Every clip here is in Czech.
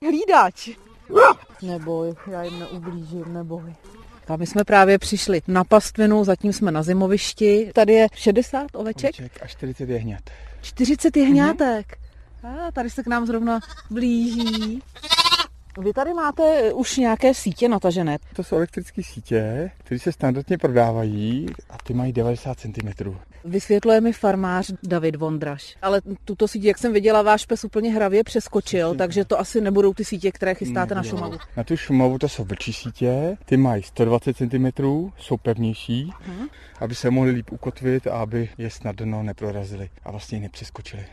Hlídač. Neboj, já jim neublížím, neboj. A my jsme právě přišli na pastvinu, zatím jsme na zimovišti. Tady je 60 oveček a 40 jehňat. 40 jehňátek. A tady se k nám zrovna blíží. Vy tady máte už nějaké sítě natažené. To jsou elektrické sítě, které se standardně prodávají a ty mají 90 cm. Vysvětluje mi farmář David Vondraž. Ale tuto síť, jak jsem viděla, váš pes úplně hravě přeskočil, takže to asi nebudou ty sítě, které chystáte na Šumavu. Na tu Šumavu to jsou vlčí sítě, ty mají 120 cm, jsou pevnější, aby se mohli líp ukotvit a aby je snadno neprorazili a vlastně nepřeskočili.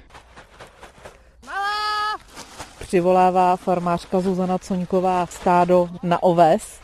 Přivolává farmářka Zuzana Coňková stádo na oves.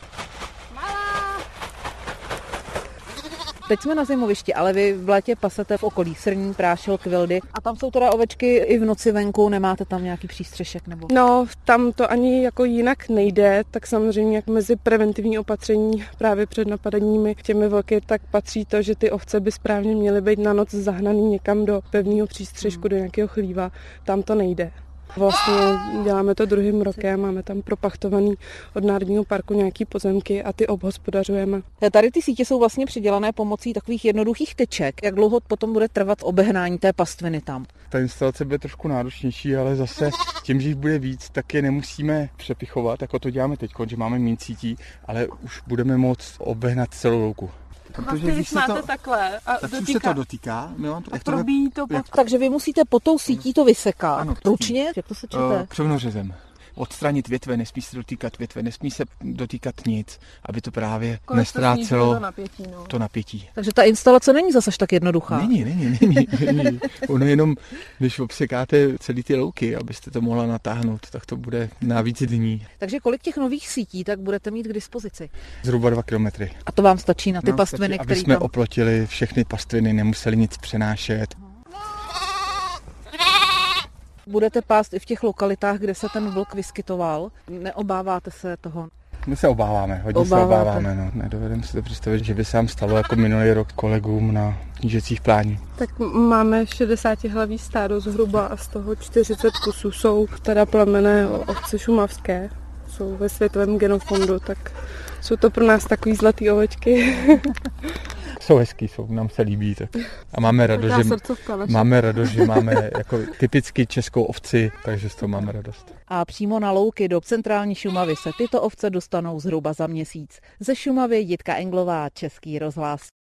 Teď jsme na zimovišti, ale vy v létě pasete v okolí Srní, Prášil, Kvildy. A tam jsou teda ovečky i v noci venku, nemáte tam nějaký přístřešek? Nebo? No, tam to ani jako jinak nejde, tak samozřejmě jak mezi preventivní opatření právě před napadeními těmi vlky, tak patří to, že ty ovce by správně měly být na noc zahnaný někam do pevného přístřešku, do nějakého chlíva. Tam to nejde. Vlastně děláme to druhým rokem, máme tam propachtovaný od Národního parku nějaký pozemky a ty obhospodařujeme. Tady ty sítě jsou vlastně přidělané pomocí takových jednoduchých teček. Jak dlouho potom bude trvat obehnání té pastviny tam? Ta instalace bude trošku náročnější, ale zase tím, že jich bude víc, tak je nemusíme přepichovat, jako to děláme teď, že máme méně sítí, ale už budeme moct obehnat celou louku. Protože když máte takhle a se to dotýká, a probíjí to pod... Takže vy musíte po tou sítí to vysekat. Ano, ručně? Jak to se čete? Převnořezem. Odstranit větve, nesmí se dotýkat větve, nesmí se dotýkat nic, aby to právě nestrácelo to napětí. Takže ta instalace není zase tak jednoduchá. Není. Ono jenom, když obsekáte celý ty louky, abyste to mohla natáhnout, tak to bude na víc dní. Takže kolik těch nových sítí tak budete mít k dispozici? Zhruba 2 kilometry. A to vám stačí na ty pastviny, aby jsme oplotili všechny pastviny, nemuseli nic přenášet. Budete pást i v těch lokalitách, kde se ten vlk vyskytoval. Neobáváte se toho? My se obáváme, hodně se obáváme. No. Nedovedeme si to představit, že by se nám stalo jako minulý rok kolegům na knížecích plání. Tak máme 60 hlavý stádo zhruba a z toho 40 kusů jsou teda plemenné ovce šumavské. Jsou ve světovém genofondu, tak jsou to pro nás takový zlatý ovečky. Jsou hezký, nám se líbí. Tak. A máme radost, že máme jako typicky českou ovci, takže z toho máme radost. A přímo na louky do centrální Šumavy se tyto ovce dostanou zhruba za měsíc. Ze Šumavy Jitka Englová, Český rozhlas.